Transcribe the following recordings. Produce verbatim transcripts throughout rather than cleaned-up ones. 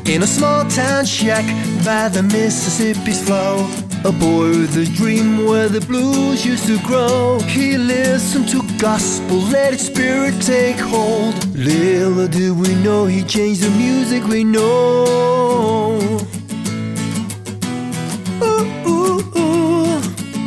In a small town shack by the Mississippi's flow, a boy with a dream where the blues used to grow. He listened to gospel, let its spirit take hold. Little did we know he changed the music we know. Ooh, ooh, ooh.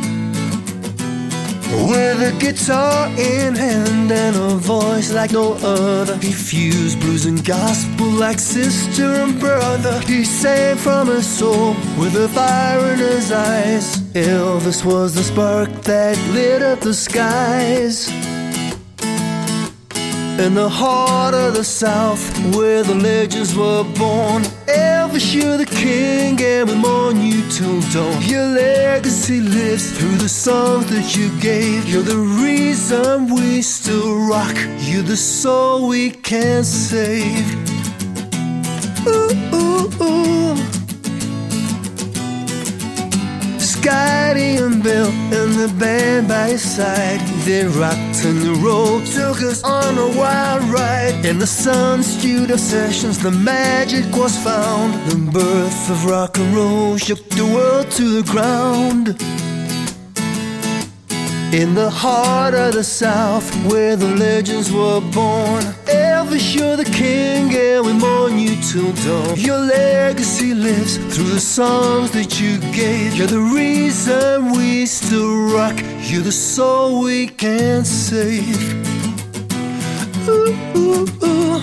With a guitar in hand and a voice like no other, he fused blues and gospel like sister and brother. He sang from his soul with a fire in his eyes. Elvis was the spark that lit up the skies. In the heart of the South, where the legends were born, Elvis, you're the king, and we mourn you till dawn. Your legacy lives through the songs that you gave. You're the reason we still rock. You're the soul we can't save. Ooh, ooh, ooh. Scotty and Bill and the band by his side, they rocked and the road took us on a wild ride. In the Sun Studio sessions, the magic was found. The birth of rock and roll shook the world to the ground. In the heart of the South, where the legends were born, Elvis, you're the king, and we mourn you till dawn. Your legacy lives through the songs that you gave. You're the reason we still rock. You're the soul we can't save. Ooh, ooh, ooh.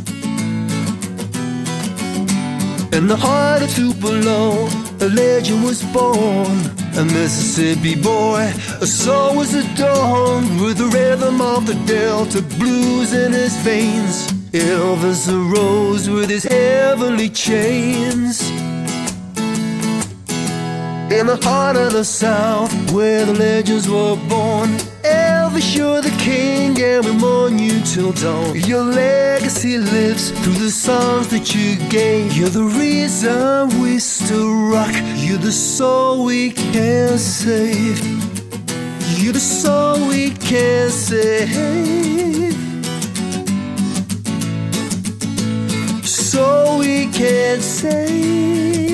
In the heart of Tupelo, a legend was born. A Mississippi boy, a soul was adorned with the rhythm of the Delta blues in his veins. Elvis arose with his heavenly chains. In the heart of the South, where the legends were born, Elvis, you're the king, and we mourn you till dawn. Your legacy lives through the songs that you gave. You're the reason we still rock. You're the soul we can't save. You're the soul we can't save. Soul we can't save.